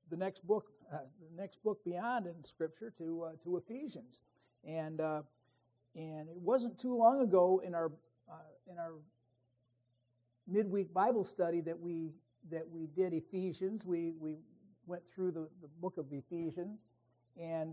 the next book beyond in Scripture to Ephesians, and it wasn't too long ago in our midweek Bible study that we did Ephesians. We went through the book of Ephesians, and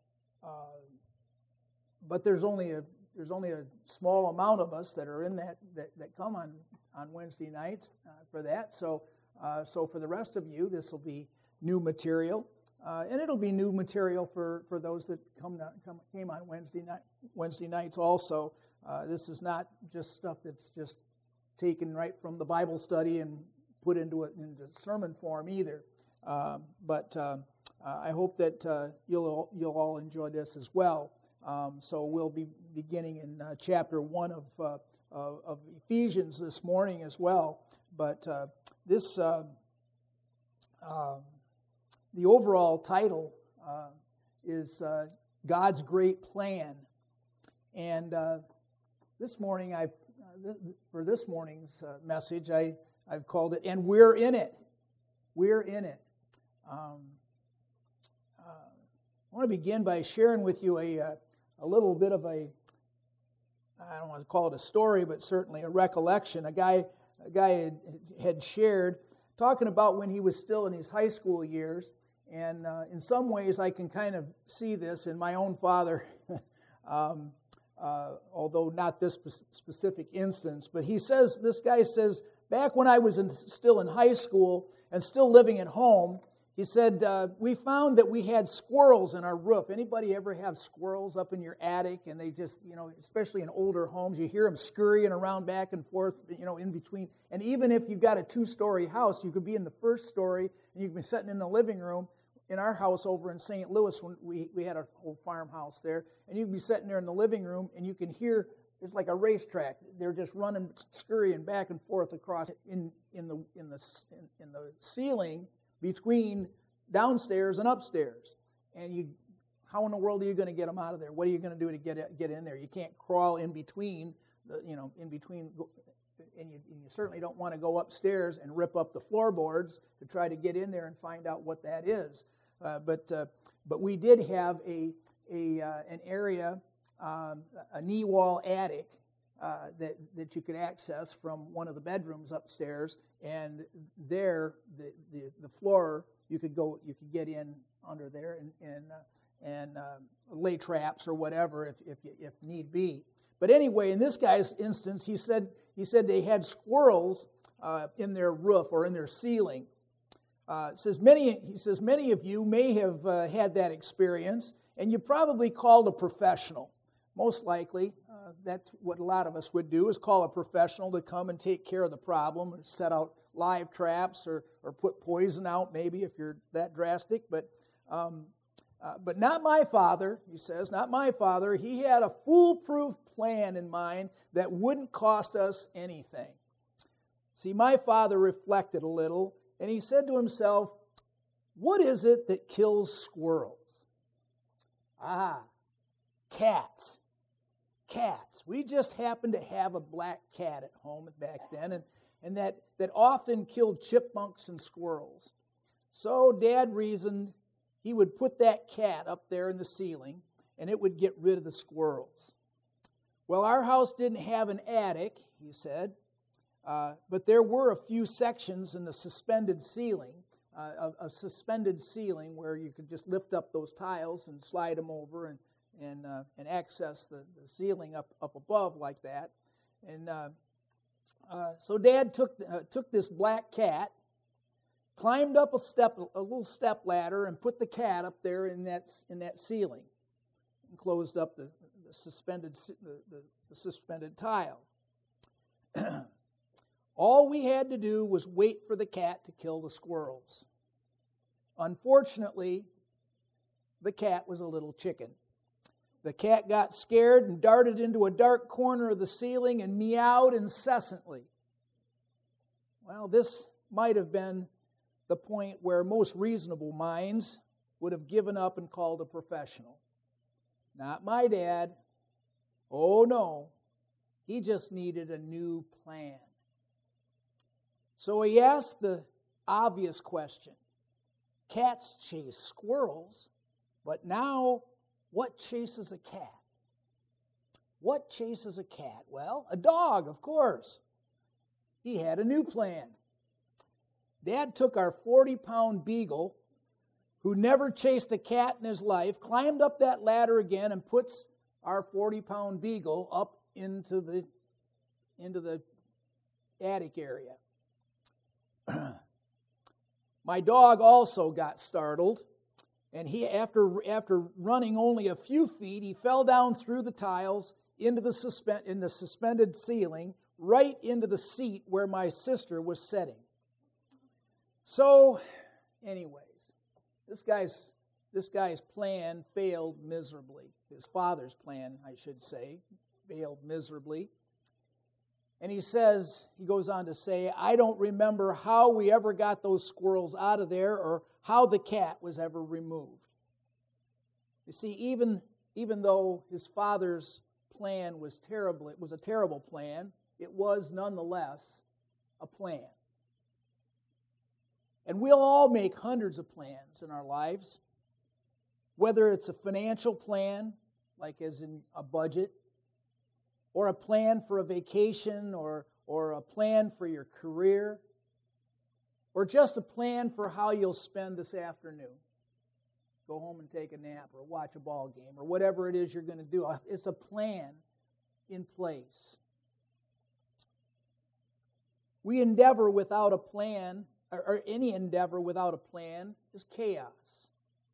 but there's only a small amount of us that are in that come on Wednesday nights for that. So for the rest of you, this will be new material, and it'll be new material for those that came on Wednesday nights also. This is not just stuff that's just taken right from the Bible study and put into sermon form either. But I hope that you'll all enjoy this as well. So we'll be beginning in chapter 1 of Ephesians this morning as well. But the overall title is God's Great Plan. And this morning, for this morning's message, I've called it, "And We're in It." We're in it. I want to begin by sharing with you a little bit of I don't want to call it a story, but certainly a recollection. A guy had shared, talking about when he was still in his high school years, and in some ways I can kind of see this in my own father, although not this specific instance. But this guy says, back when I was still in high school and still living at home, he said, we found that we had squirrels in our roof. Anybody ever have squirrels up in your attic? And they just, especially in older homes, you hear them scurrying around back and forth, in between. And even if you've got a 2-story house, you could be in the first story and you could be sitting in the living room. In our house over in St. Louis, when we had an old farmhouse there, and you can be sitting there in the living room and you can hear, it's like a racetrack. They're just running, scurrying back and forth across in the ceiling between downstairs and upstairs. And how in the world are you going to get them out of there? What are you going to do to get in there? You can't crawl in between, and you certainly don't want to go upstairs and rip up the floorboards to try to get in there and find out what that is. But we did have an area, a knee wall attic that you could access from one of the bedrooms upstairs, and there the floor you could get in under there and lay traps or whatever if need be. But anyway, in this guy's instance, he said they had squirrels in their roof or in their ceiling. He says many of you may have had that experience, and you probably called a professional. Most likely, that's what a lot of us would do, is call a professional to come and take care of the problem, or set out live traps, or put poison out, maybe, if you're that drastic. But not my father, he says, not my father. He had a foolproof plan in mind that wouldn't cost us anything. See, my father reflected a little, and he said to himself, what is it that kills squirrels? Cats. Cats. We just happened to have a black cat at home back then, and that often killed chipmunks and squirrels. So Dad reasoned he would put that cat up there in the ceiling, and it would get rid of the squirrels. Well, our house didn't have an attic, he said, but there were a few sections in the suspended ceiling, a suspended ceiling where you could just lift up those tiles and slide them over and access the ceiling up above like that. And so Dad took this black cat, climbed up a little step ladder, and put the cat up there in that ceiling, and closed up the suspended tile. All we had to do was wait for the cat to kill the squirrels. Unfortunately, the cat was a little chicken. The cat got scared and darted into a dark corner of the ceiling and meowed incessantly. Well, this might have been the point where most reasonable minds would have given up and called a professional. Not my dad. Oh no, he just needed a new plan. So he asked the obvious question, Cats chase squirrels, but now what chases a cat? What chases a cat? Well, a dog, of course. He had a new plan. Dad took our 40-pound beagle, who never chased a cat in his life, climbed up that ladder again and puts our 40-pound beagle up into the attic area. My dog also got startled, and he, after running only a few feet, he fell down through the tiles into the suspended ceiling, right into the seat where my sister was sitting. So, anyways, this guy's plan failed miserably. His father's plan, I should say, failed miserably. And he goes on to say, I don't remember how we ever got those squirrels out of there or how the cat was ever removed. You see, even though his father's plan was terrible, it was a terrible plan, it was nonetheless a plan. And we'll all make hundreds of plans in our lives, whether it's a financial plan, like as in a budget, or a plan for a vacation, or a plan for your career, or just a plan for how you'll spend this afternoon. Go home and take a nap, or watch a ball game, or whatever it is you're going to do. It's a plan in place. We endeavor without a plan, or any endeavor without a plan is chaos.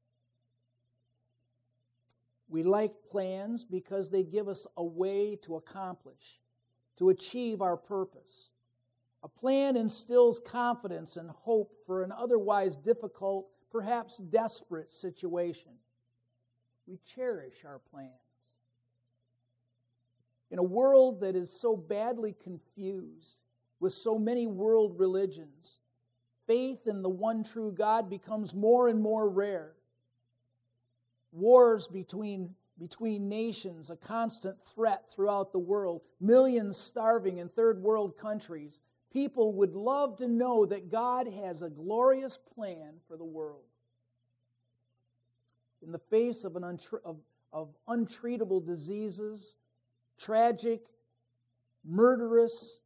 We like plans because they give us a way to accomplish, to achieve our purpose. A plan instills confidence and hope for an otherwise difficult, perhaps desperate situation. We cherish our plans. In a world that is so badly confused with so many world religions, faith in the one true God becomes more and more rare. Wars between nations, a constant threat throughout the world, millions starving in third world countries. People would love to know that God has a glorious plan for the world. In the face of untreatable diseases, tragic, murderous,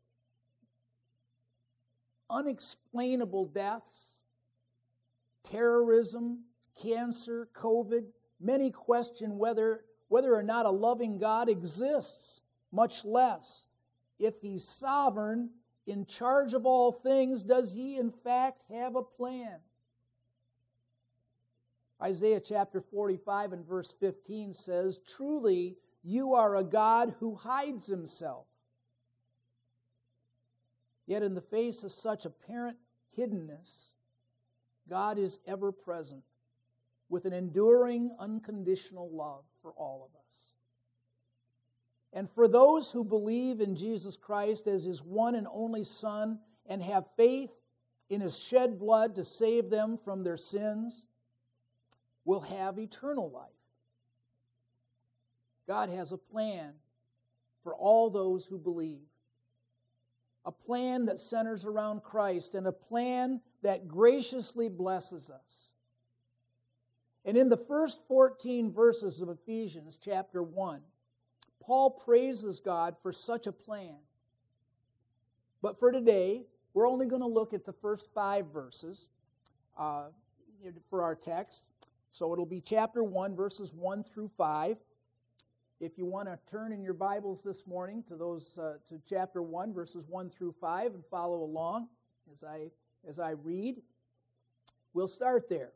unexplainable deaths, terrorism, cancer, COVID, many question whether or not a loving God exists, much less, if He's sovereign, in charge of all things, does He in fact have a plan? Isaiah chapter 45 and verse 15 says, truly, you are a God who hides Himself. Yet in the face of such apparent hiddenness, God is ever present, with an enduring, unconditional love for all of us. And for those who believe in Jesus Christ as His one and only Son and have faith in His shed blood to save them from their sins, will have eternal life. God has a plan for all those who believe. A plan that centers around Christ and a plan that graciously blesses us. And in the first 14 verses of Ephesians chapter 1, Paul praises God for such a plan. But for today, we're only going to look at the first 5 verses for our text. So it'll be chapter 1, verses 1 through 5. If you want to turn in your Bibles this morning to chapter 1, verses 1 through 5, and follow along as I read, we'll start there.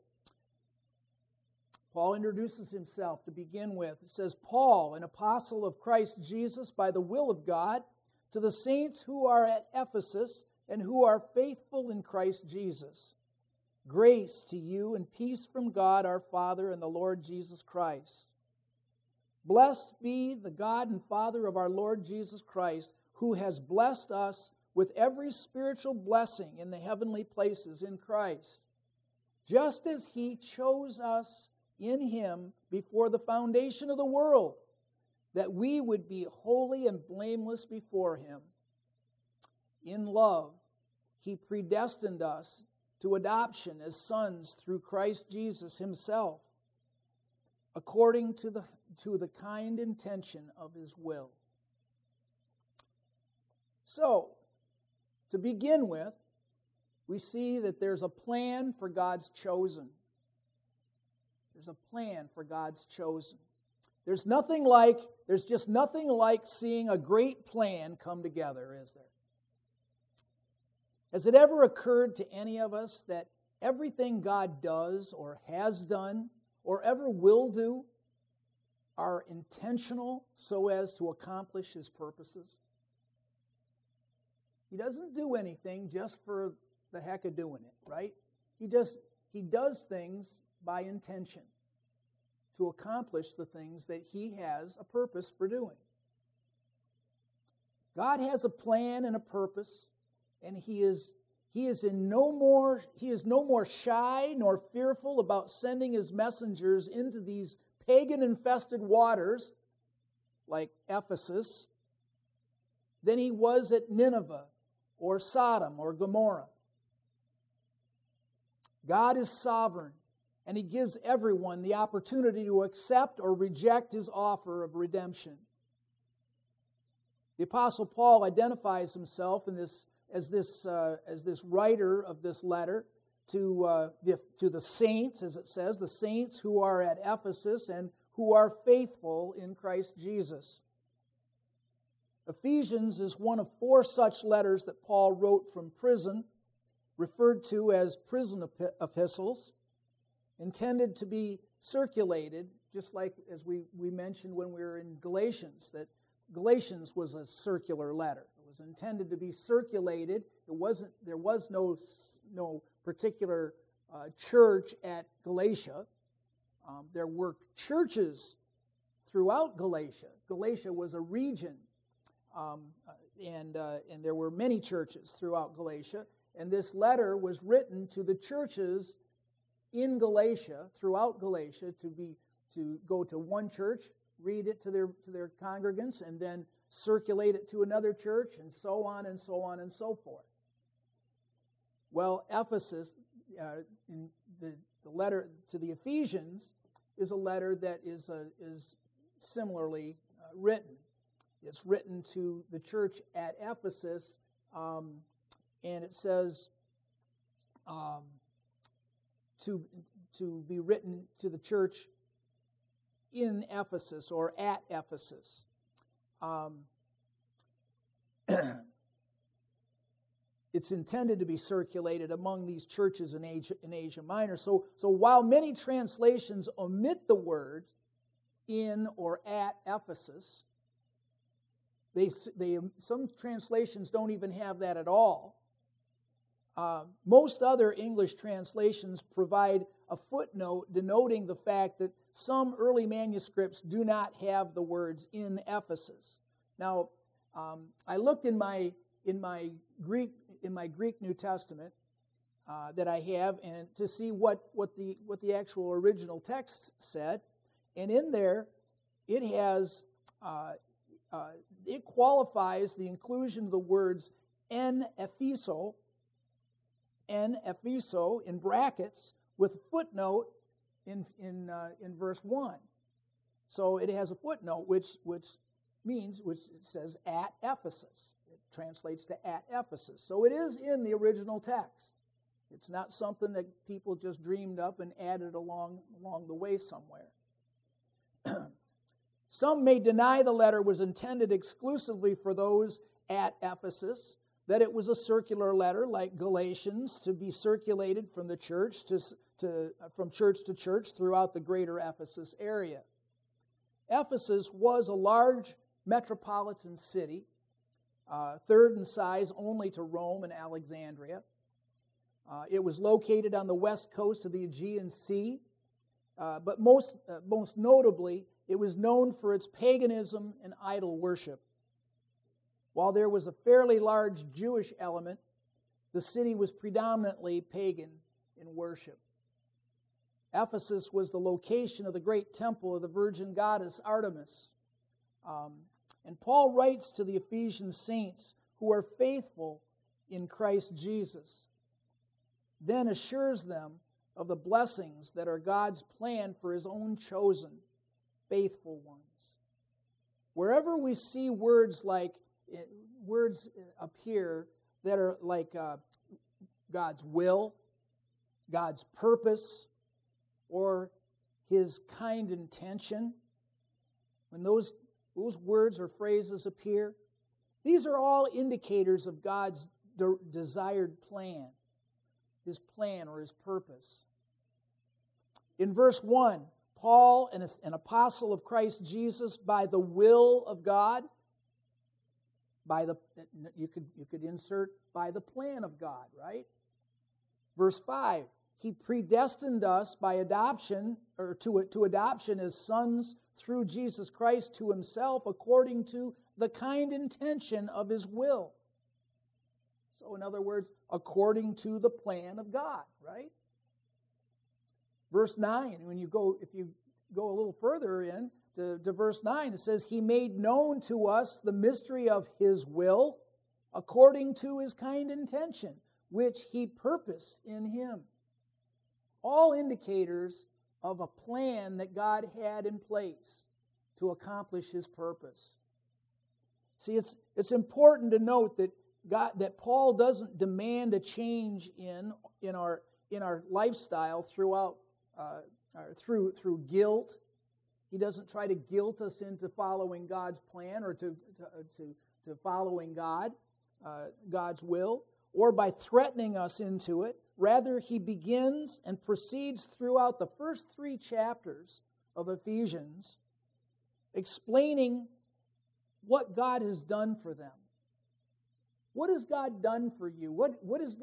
Paul introduces himself to begin with. It says, Paul, an apostle of Christ Jesus by the will of God, to the saints who are at Ephesus and who are faithful in Christ Jesus. Grace to you and peace from God our Father and the Lord Jesus Christ. Blessed be the God and Father of our Lord Jesus Christ, who has blessed us with every spiritual blessing in the heavenly places in Christ, just as He chose us in Him before the foundation of the world, that we would be holy and blameless before Him. In love, He predestined us to adoption as sons through Christ Jesus himself, according to the kind intention of his will. So, to begin with, we see that there's a plan for God's chosen. There's a plan for God's chosen. There's just nothing like seeing a great plan come together, is there? Has it ever occurred to any of us that everything God does or has done or ever will do are intentional so as to accomplish his purposes? He doesn't do anything just for the heck of doing it, right? He does things by intention to accomplish the things that he has a purpose for doing. God has a plan and a purpose, and he is no more shy nor fearful about sending his messengers into these pagan-infested waters like Ephesus than he was at Nineveh or Sodom or Gomorrah. God is sovereign, and he gives everyone the opportunity to accept or reject his offer of redemption. The Apostle Paul identifies himself as this writer of this letter to the saints, as it says, the saints who are at Ephesus and who are faithful in Christ Jesus. Ephesians is one of 4 such letters that Paul wrote from prison, referred to as prison epistles, intended to be circulated, just like as we mentioned when we were in Galatians, that Galatians was a circular letter. It was intended to be circulated. There was no particular church at Galatia. There were churches throughout Galatia. Galatia was a region, and there were many churches throughout Galatia. And this letter was written to the churches in Galatia, throughout Galatia, to go to one church, read it to their congregants, and then circulate it to another church, and so on and so on and so forth. Well, Ephesus, in the letter to the Ephesians, is a letter that is similarly written. It's written to the church at Ephesus, and it says to be written to the church in Ephesus or at Ephesus. It's intended to be circulated among these churches in Asia Minor. So while many translations omit the word in or at Ephesus, some translations don't even have that at all. Most other English translations provide a footnote denoting the fact that some early manuscripts do not have the words in Ephesus. Now, I looked in my Greek New Testament that I have, and to see what the actual original text said, and in there it has it qualifies the inclusion of the words en Epheso in brackets with a footnote in verse 1. So it has a footnote which says at Ephesus. It translates to at Ephesus. So it is in the original text. It's not something that people just dreamed up and added along the way somewhere. Some may deny the letter was intended exclusively for those at Ephesus, that it was a circular letter like Galatians to be circulated from the church from church to church throughout the greater Ephesus area. Ephesus was a large metropolitan city, third in size only to Rome and Alexandria. It was located on the west coast of the Aegean Sea, but most notably, it was known for its paganism and idol worship. While there was a fairly large Jewish element, the city was predominantly pagan in worship. Ephesus was the location of the great temple of the virgin goddess Artemis. And Paul writes to the Ephesian saints who are faithful in Christ Jesus. then assures them of the blessings that are God's plan for His own chosen, faithful ones. Wherever we see words appear that are like God's will, God's purpose, or His kind intention, when those words or phrases appear, these are all indicators of God's desired plan, His plan or His purpose. In verse 1, Paul, an apostle of Christ Jesus, by the will of God, you could insert by the plan of God, right? Verse 5, He predestined us by adoption, or to adoption as sons through Jesus Christ to Himself, according to the kind intention of His will. So, in other words, according to the plan of God, right? Verse 9, if you go a little further in to verse 9, it says, He made known to us the mystery of His will, according to His kind intention, which He purposed in Him. All indicators of a plan that God had in place to accomplish His purpose. See, it's important to note that Paul doesn't demand a change in our lifestyle throughout through guilt. He doesn't try to guilt us into following God's plan or to following God's will, or by threatening us into it. Rather, he begins and proceeds throughout the first 3 chapters of Ephesians, explaining what God has done for them. What has God done for you? What is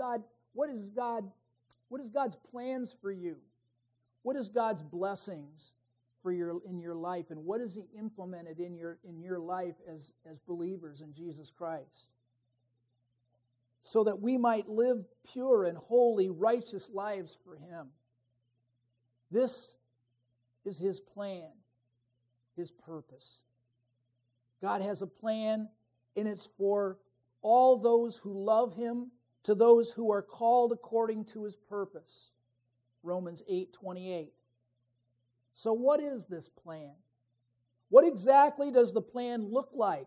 God's plans for you? What is God's blessings in your life, and what has He implemented in your life as believers in Jesus Christ? So that we might live pure and holy, righteous lives for Him. This is His plan, His purpose. God has a plan, and it's for all those who love Him, to those who are called according to His purpose. Romans 8:28. So what is this plan? What exactly does the plan look like?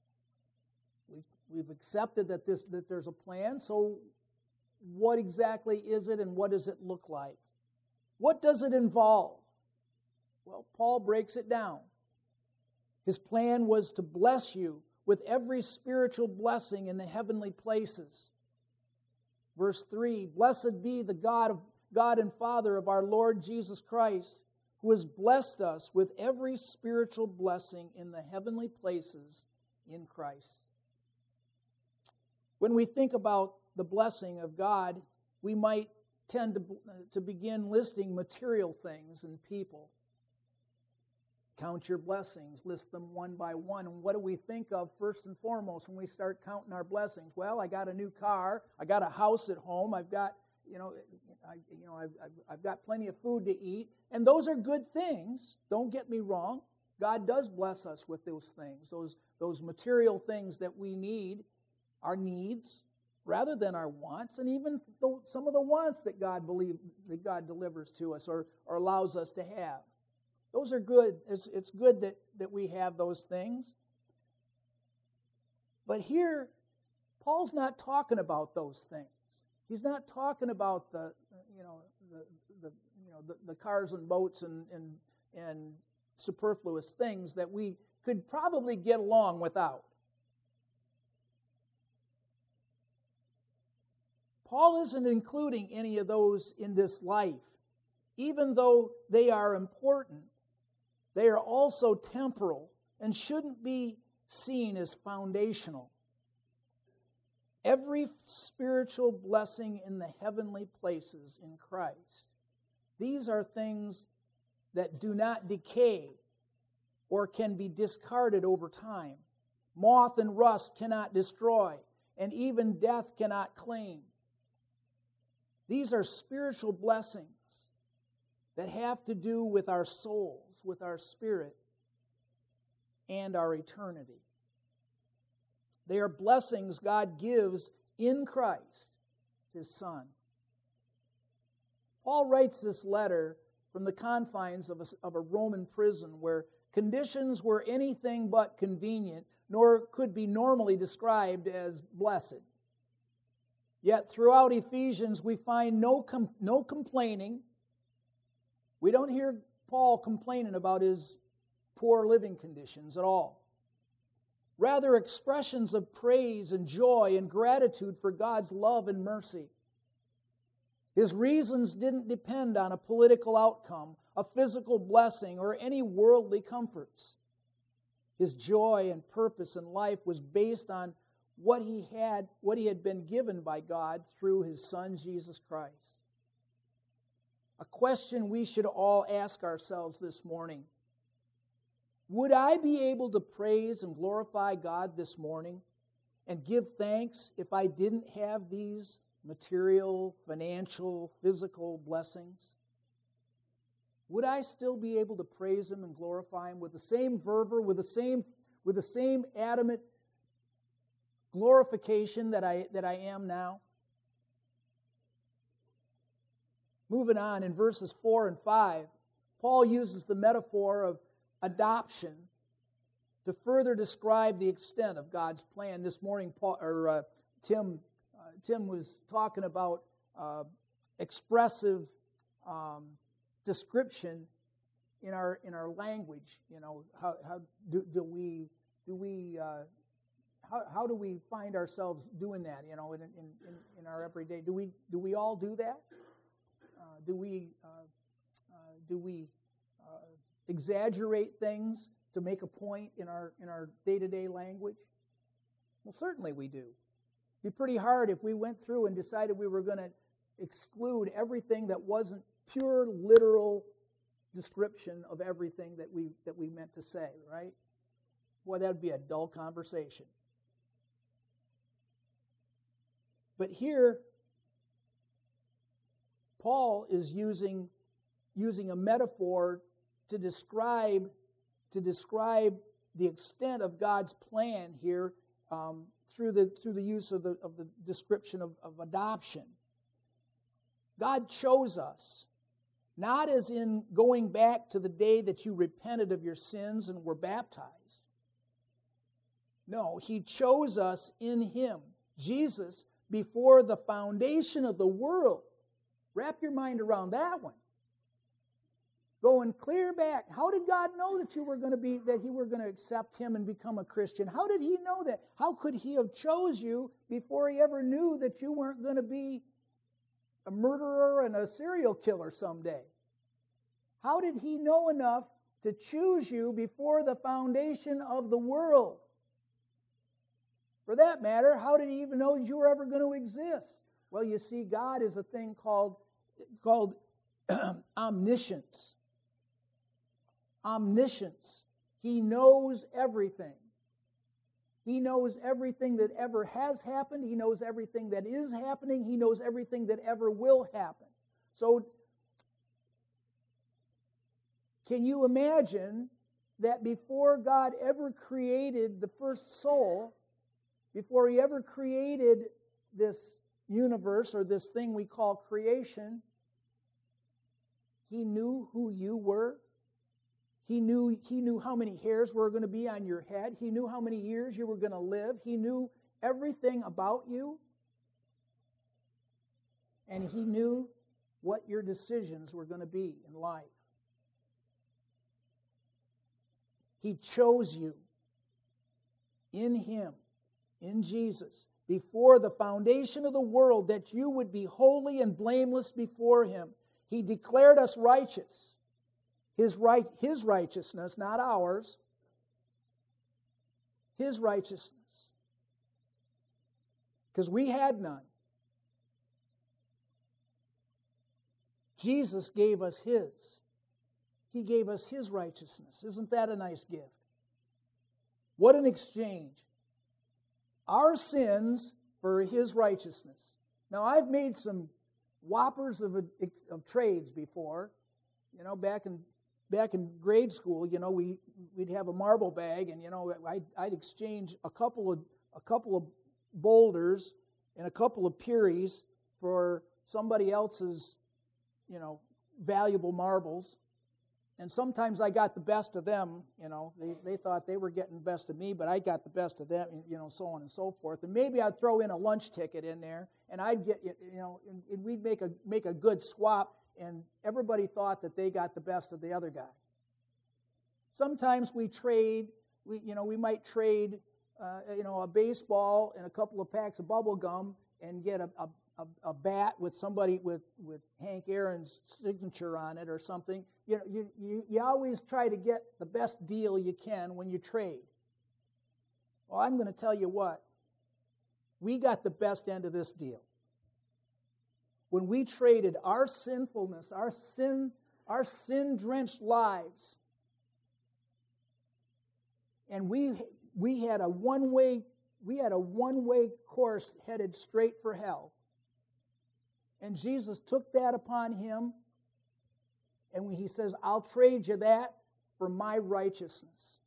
We've accepted that there's a plan, so what exactly is it and what does it look like? What does it involve? Well, Paul breaks it down. His plan was to bless you with every spiritual blessing in the heavenly places. Verse 3, Blessed be the God and Father of our Lord Jesus Christ, who has blessed us with every spiritual blessing in the heavenly places in Christ. When we think about the blessing of God, we might tend to begin listing material things and people. Count your blessings, list them one by one. And what do we think of first and foremost when we start counting our blessings? Well, I got a new car, I got a house at home, I've got plenty of food to eat, and those are good things. Don't get me wrong. God does bless us with those things, those material things that we need, our needs, rather than our wants, and even some of the wants that God delivers to us or allows us to have. Those are good. It's good that we have those things. But here, Paul's not talking about those things. He's not talking about the cars and boats and superfluous things that we could probably get along without. Paul isn't including any of those in this life. Even though they are important, they are also temporal and shouldn't be seen as foundational. Every spiritual blessing in the heavenly places in Christ, these are things that do not decay or can be discarded over time. Moth and rust cannot destroy, and even death cannot claim. These are spiritual blessings that have to do with our souls, with our spirit, and our eternity. They are blessings God gives in Christ, His Son. Paul writes this letter from the confines of a Roman prison where conditions were anything but convenient, nor could be normally described as blessed. Yet throughout Ephesians, we find no complaining. We don't hear Paul complaining about his poor living conditions at all. Rather, expressions of praise and joy and gratitude for God's love and mercy. His reasons didn't depend on a political outcome, a physical blessing, or any worldly comforts. His joy and purpose in life was based on what he had been given by God through his Son, Jesus Christ. A question we should all ask ourselves this morning: would I be able to praise and glorify God this morning and give thanks if I didn't have these material, financial, physical blessings? Would I still be able to praise Him and glorify Him with the same fervor, with the same adamant glorification that I am now? Moving on, in verses 4 and 5, Paul uses the metaphor of adoption to further describe the extent of God's plan. This morning, Tim was talking about expressive description in our language. You know, how do we find ourselves doing that? You know, in our everyday, do we all do that? Do we exaggerate things to make a point in our day-to-day language? Well, certainly we do. It'd be pretty hard if we went through and decided we were going to exclude everything that wasn't pure literal description of everything that we meant to say, right? Boy, that would be a dull conversation. But here, Paul is using a metaphor to describe the extent of God's plan here through the use of the description of adoption. God chose us, not as in going back to the day that you repented of your sins and were baptized. No, He chose us in Him, Jesus, before the foundation of the world. Wrap your mind around that one. Going clear back. How did God know that you were going to accept Him and become a Christian? How did He know that? How could He have chose you before He ever knew that you weren't going to be a murderer and a serial killer someday? How did He know enough to choose you before the foundation of the world? For that matter, how did He even know you were ever going to exist? Well, you see, God is a thing called omniscience. Omniscience. He knows everything. He knows everything that ever has happened. He knows everything that is happening. He knows everything that ever will happen. So, can you imagine that before God ever created the first soul, before He ever created this universe or this thing we call creation, He knew who you were? He knew how many hairs were going to be on your head. He knew how many years you were going to live. He knew everything about you. And He knew what your decisions were going to be in life. He chose you in Him, in Jesus, before the foundation of the world, that you would be holy and blameless before Him. He declared us righteous. His righteousness, not ours. His righteousness. Because we had none. Jesus gave us His. He gave us His righteousness. Isn't that a nice gift? What an exchange. Our sins for His righteousness. Now, I've made some whoppers of trades before. You know, back in grade school, you know, we'd have a marble bag, and you know, I'd exchange a couple of boulders and a couple of Puries for somebody else's valuable marbles. And sometimes I got the best of them, They thought they were getting the best of me, but I got the best of them, so on and so forth. And maybe I'd throw in a lunch ticket in there, and I'd get, and we'd make a good swap, and everybody thought that they got the best of the other guy. Sometimes we might trade, a baseball and a couple of packs of bubble gum and get a bat with somebody with Hank Aaron's signature on it or something. You always try to get the best deal you can when you trade. Well, I'm going to tell you what. We got the best end of this deal. When we traded our sinfulness, our sin-drenched lives, and we had a one-way course headed straight for hell. And Jesus took that upon him, and he says, I'll trade you that for my righteousness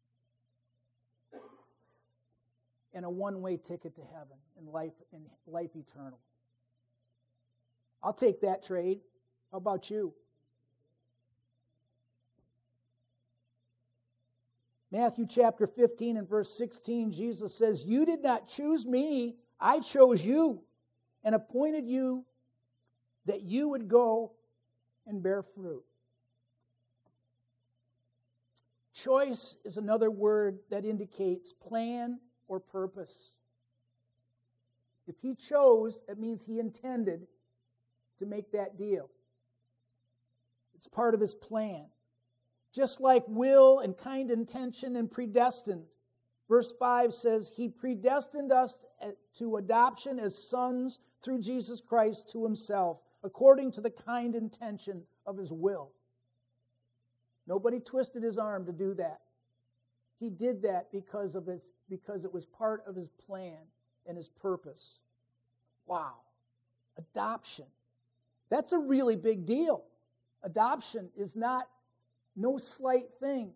and a one-way ticket to heaven and life eternal. I'll take that trade. How about you? Matthew chapter 15 and verse 16, Jesus says, you did not choose me, I chose you and appointed you that you would go and bear fruit. Choice is another word that indicates plan or purpose. If he chose, it means he intended to make that deal. It's part of his plan. Just like will and kind intention and predestined. Verse 5 says, he predestined us to adoption as sons through Jesus Christ to himself, according to the kind intention of his will. Nobody twisted his arm to do that. He did that because it was part of his plan and his purpose. Wow. Adoption. That's a really big deal. Adoption is no slight thing.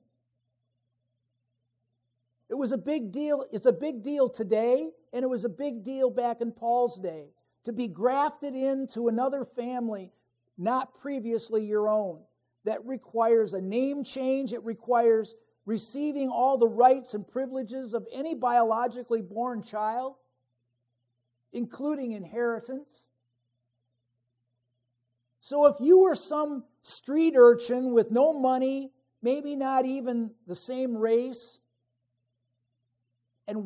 It was a big deal. It's a big deal today, and it was a big deal back in Paul's day. To be grafted into another family, not previously your own. That requires a name change. It requires receiving all the rights and privileges of any biologically born child, including inheritance. So if you were some street urchin with no money, maybe not even the same race, and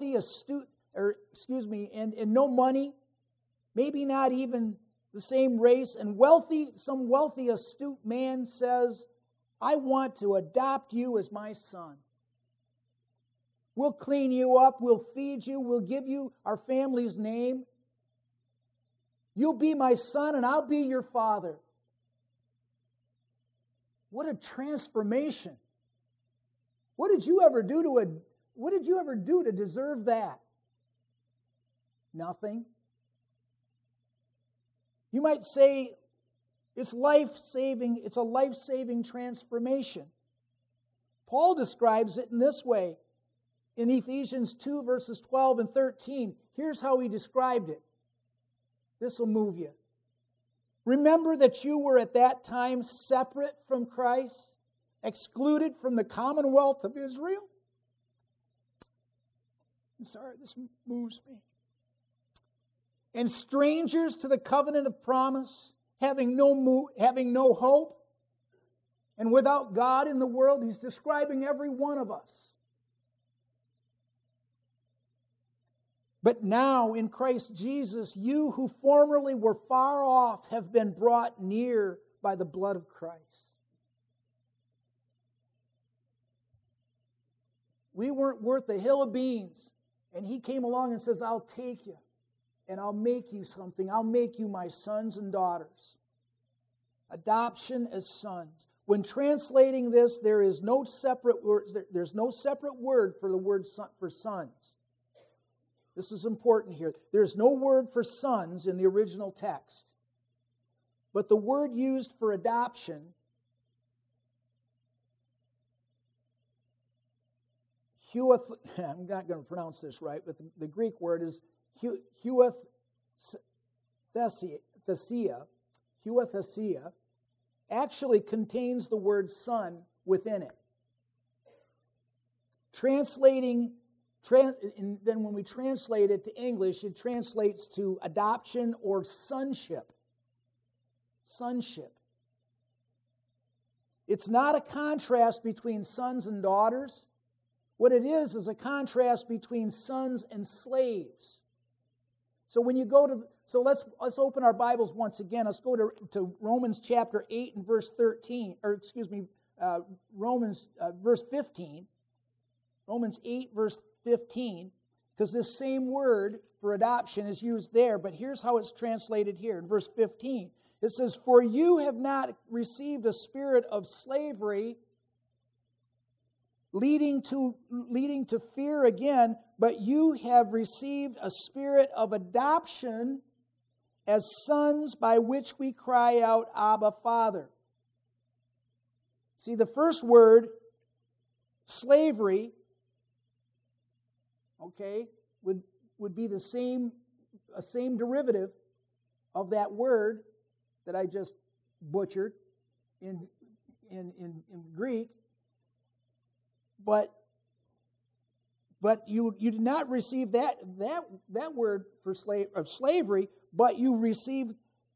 and no money, maybe not even the same race, and some wealthy, astute man says, I want to adopt you as my son. We'll clean you up, we'll feed you, we'll give you our family's name. You'll be my son and I'll be your father. What a transformation. What did you ever do to deserve that? Nothing. You might say it's a life-saving transformation. Paul describes it in this way in Ephesians 2 verses 12 and 13. Here's how he described it. This will move you. Remember that you were at that time separate from Christ, excluded from the commonwealth of Israel. I'm sorry, this moves me. And strangers to the covenant of promise, having no hope, and without God in the world. He's describing every one of us. But now in Christ Jesus, you who formerly were far off have been brought near by the blood of Christ. We weren't worth a hill of beans. And he came along and says, I'll take you and I'll make you something. I'll make you my sons and daughters. Adoption as sons. When translating this, there is no separate word. There's no separate word for the word son, for sons. This is important here. There's no word for sons in the original text. But the word used for adoption, I'm not going to pronounce this right, but the Greek word is huiothesia, actually contains the word son within it. Then when we translate it to English, it translates to adoption or sonship. Sonship. It's not a contrast between sons and daughters. What it is a contrast between sons and slaves. So when you go to, so let's open our Bibles once again. Let's go to Romans chapter 8 and verse 13, or excuse me, Romans verse 15. Romans 8 verse 15, because this same word for adoption is used there, but here's how it's translated here in verse 15. It says, "For you have not received a spirit of slavery, leading to fear again, but you have received a spirit of adoption as sons, by which we cry out, Abba, Father." See, the first word, slavery, okay, would be a same derivative of that word that I just butchered in Greek. But you did not receive that word for slavery, but you received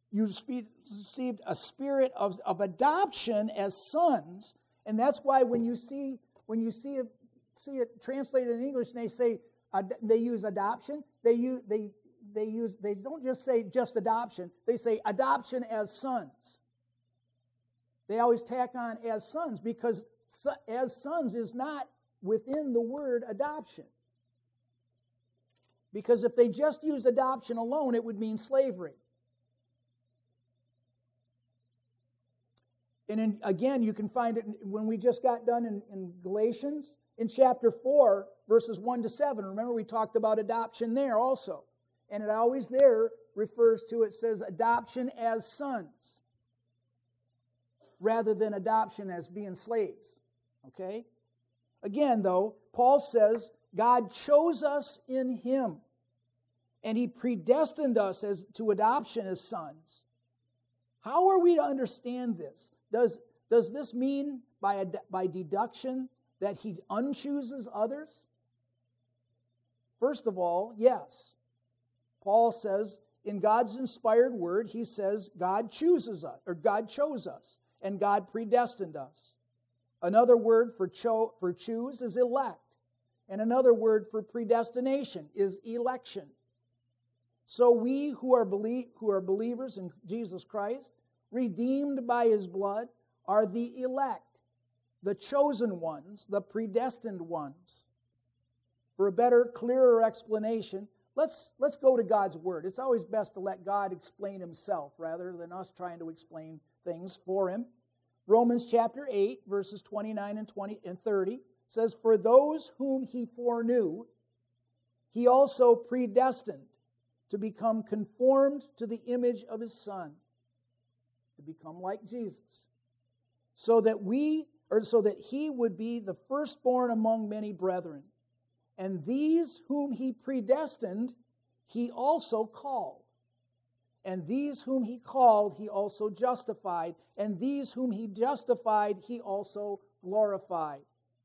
a spirit of adoption as sons, and that's why when you see it translated in English, and they use adoption. They don't just say just adoption. They say adoption as sons. They always tack on as sons because as sons is not within the word adoption. Because if they just use adoption alone, it would mean slavery. And again, you can find it when we just got done in Galatians, in chapter 4, verses 1 to 7. Remember, we talked about adoption there also. And it always there refers to, it says adoption as sons, rather than adoption as being slaves. Okay? Again, though, Paul says God chose us in Him, and He predestined us to adoption as sons. How are we to understand this? Does this mean by deduction that He unchooses others? First of all, yes. Paul says in God's inspired word, he says God chooses us, or God chose us, and God predestined us. Another word for choose is elect, and another word for predestination is election. So we who are believers in Jesus Christ, redeemed by His blood, are the elect, the chosen ones, the predestined ones. For a better, clearer explanation, let's go to God's Word. It's always best to let God explain Himself rather than us trying to explain things for Him. Romans chapter 8, verses 29 and 30 says, "For those whom He foreknew, He also predestined to become conformed to the image of His Son," to become like Jesus, so that He would be the firstborn among many brethren. And these whom He predestined, He also called. And these whom He called, He also justified. And these whom He justified, He also glorified.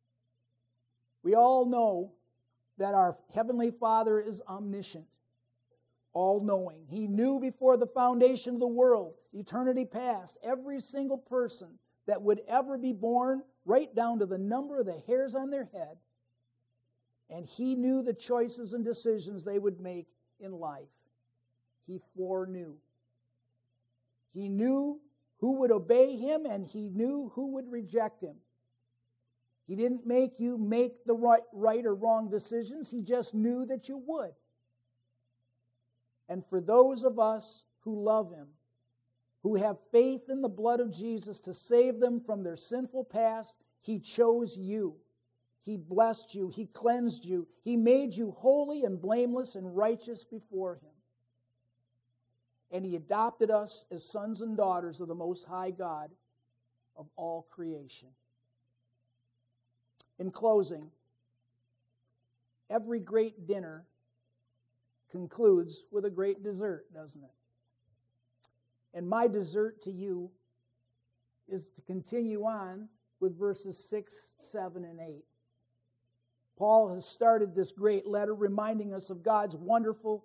We all know that our Heavenly Father is omniscient, all-knowing. He knew before the foundation of the world, eternity past, every single person that would ever be born, right down to the number of the hairs on their head. And He knew the choices and decisions they would make in life. He foreknew. He knew who would obey Him, and He knew who would reject Him. He didn't make you make the right or wrong decisions. He just knew that you would. And for those of us who love Him, who have faith in the blood of Jesus to save them from their sinful past, He chose you. He blessed you. He cleansed you. He made you holy and blameless and righteous before Him. And He adopted us as sons and daughters of the Most High God of all creation. In closing, every great dinner concludes with a great dessert, doesn't it? And my dessert to you is to continue on with verses 6, 7, and 8. Paul has started this great letter reminding us of God's wonderful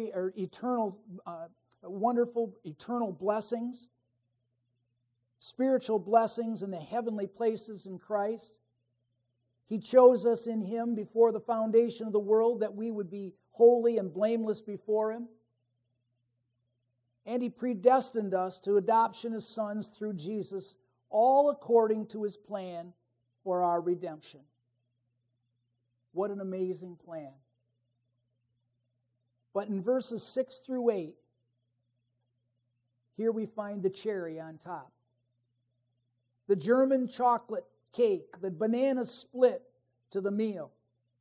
eternal blessings, spiritual blessings in the heavenly places in Christ. He chose us in Him before the foundation of the world that we would be holy and blameless before Him. And He predestined us to adoption as sons through Jesus, all according to His plan for our redemption. What an amazing plan. But in verses 6 through 8, here we find the cherry on top. The German chocolate cake, the banana split to the meal.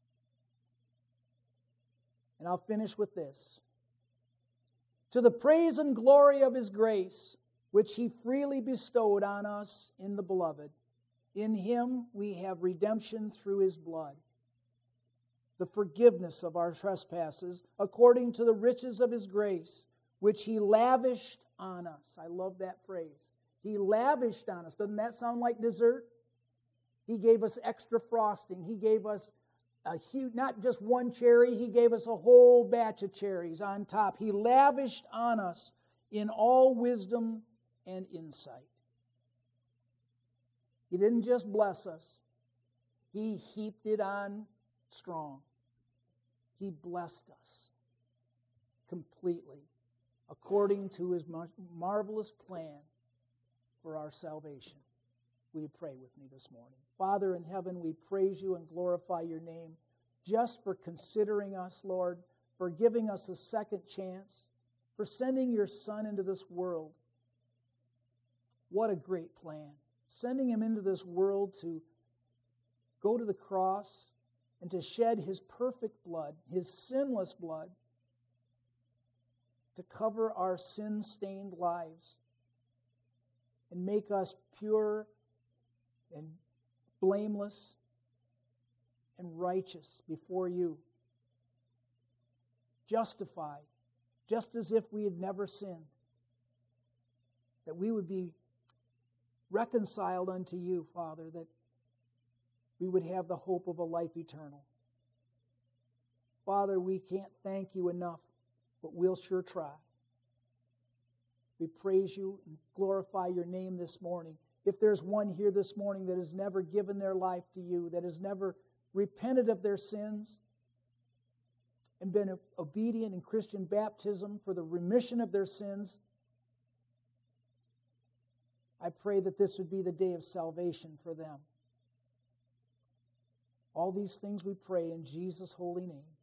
And I'll finish with this. To the praise and glory of His grace, which He freely bestowed on us in the Beloved. In Him we have redemption through His blood, the forgiveness of our trespasses, according to the riches of His grace, which He lavished on us. I love that phrase. He lavished on us. Doesn't that sound like dessert? He gave us extra frosting. He gave us a huge, not just one cherry, He gave us a whole batch of cherries on top. He lavished on us in all wisdom and insight. He didn't just bless us. He heaped it on strong. He blessed us completely according to His marvelous plan for our salvation. Will you pray with me this morning? Father in heaven, we praise You and glorify Your name just for considering us, Lord, for giving us a second chance, for sending Your Son into this world. What a great plan. Sending Him into this world to go to the cross and to shed His perfect blood, His sinless blood, to cover our sin-stained lives and make us pure and blameless and righteous before You. Justified, just as if we had never sinned. That we would be reconciled unto You, Father, that we would have the hope of a life eternal. Father, we can't thank You enough, but we'll sure try. We praise You and glorify Your name this morning. If there's one here this morning that has never given their life to You, that has never repented of their sins and been obedient in Christian baptism for the remission of their sins, I pray that this would be the day of salvation for them. All these things we pray in Jesus' holy name.